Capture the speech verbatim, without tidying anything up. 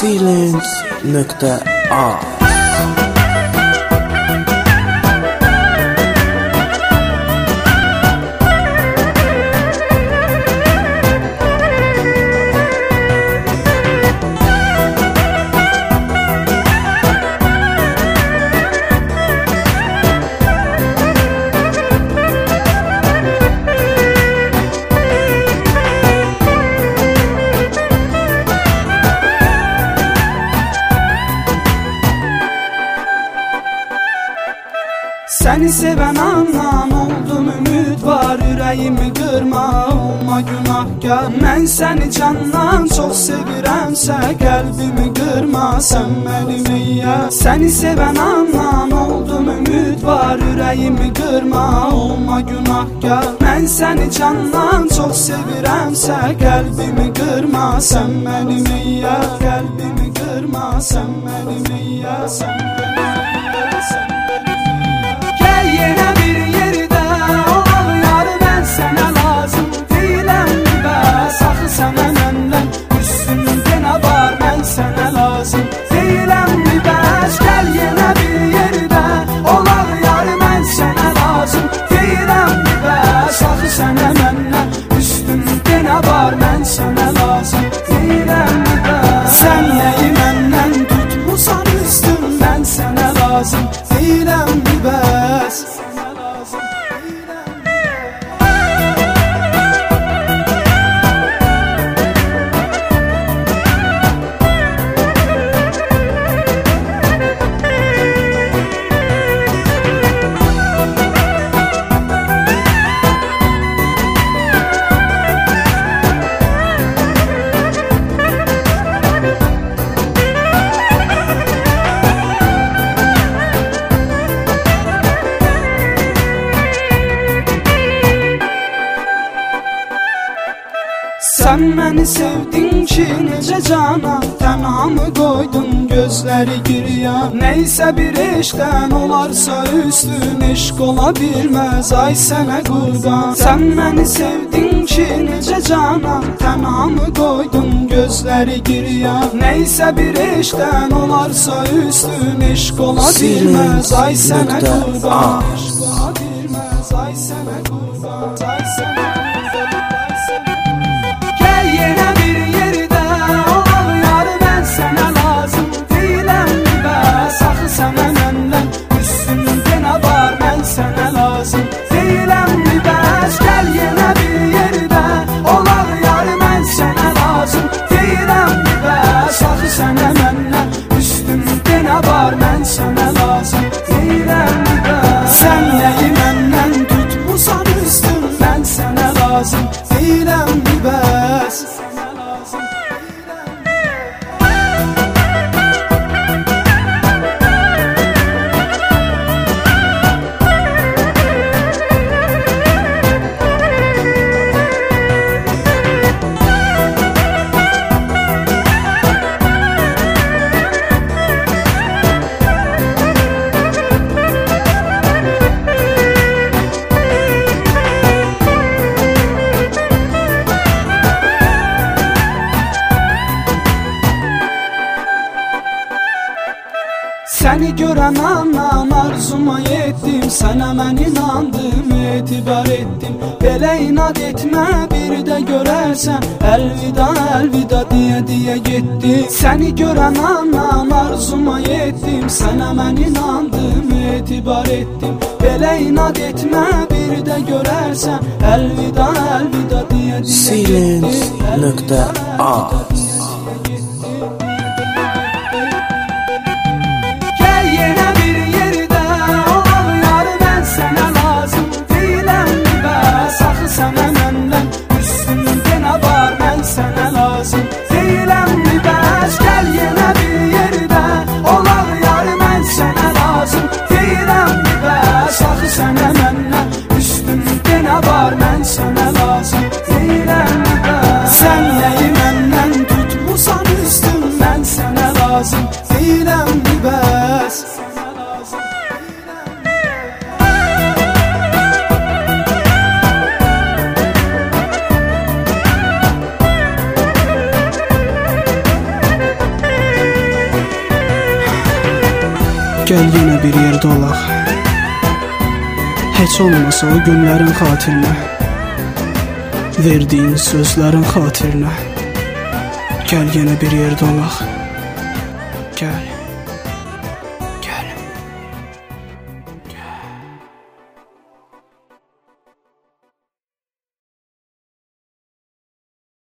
Silence nokta a Seni seven andan oldum, ümid var, ürəyimi qırma, olma günahkar. Mən səni candan çox sevirəmsə, qəlbimi qırma, sən mənim eyyər. Səni sevən andan oldum, ümid var, ürəyimi qırma, olma günahkar. Mən səni candan çox sevirəmsə, qəlbimi qırma, sən mənim eyyər. Qəlbimi qırma, sən mənim eyyər, sən mənim eyyər, sən yenə bir yerdə ol yar, mən sənə lazım deyiləm bəs. Axı sənə məndən üstündə nə var, mən sənə lazım deyiləm bəs. Gəl yenə bir yerdə ol yar, mən sənə lazım deyiləm bəs. Axı sənə məndən üstündə nə var, mən sənə lazım deyiləm bəs. Sən nəyi məndən tutmusan üstün, mən sənə lazım deyiləm bəs. Sən məni sevdin ki necə cana, tənhamı qoydun gözləri giriya. Neysə bir eşqdən olarsa üstün, eşq ola bilməz ay sənə qurban. Sən məni sevdin ki necə cana, tənhamı qoydun gözləri giriya. Neysə bir eşqdən olarsa üstün, eşq ola bilməz ay sənə qurban. Eşq ola bilməz ay sənə qurban, ay sənə. Yenə bir yerdə ol yar, mən sənə lazım deyiləm bəs. Axı sənə məndən üstündə nə var, mən sənə lazım deyiləm bəs. Gəl yenə bir yerdə ol yar, mən sənə lazım deyiləm bəs. Axı sənə məndən üstündə nə var, mən sənə lazım deyiləm bəs. Sən nəyi məndən tutmusan üstün, mən sənə lazım deyiləm bəs. Səni görən andan arzuma yetdim, sənə mən inandım, etibar etdim. Belə inad etmə, bir də görərsən, əlvida, əlvida deyə deyə getdi. Səni görən andan arzuma yetdim, sənə mən inandım, etibar etdim. Belə inad etmə, bir də görərsən, əlvida, əlvida deyə deyə getdi. Silence nokta a Yenə bir yerdə ol yar, mən sənə lazım deyiləm bəs. Axı sənə məndən üstündə nə var, mən sənə lazım deyiləm bəs. Gəl yenə bir yerdə ol yar, mən sənə lazım deyiləm bəs. Axı sənə məndən üstündə nə var, mən sənə lazım deyiləm bəs. Sən nəyi məndən tutmusan üstün, mən sənə lazım deyiləm bəs. Gəl yenə bir yerdə olaq. Heç olmasa o günlərin xatirinə, verdiyin sözlərin xatirinə. Gəl yenə bir yerdə olaq. Gəl.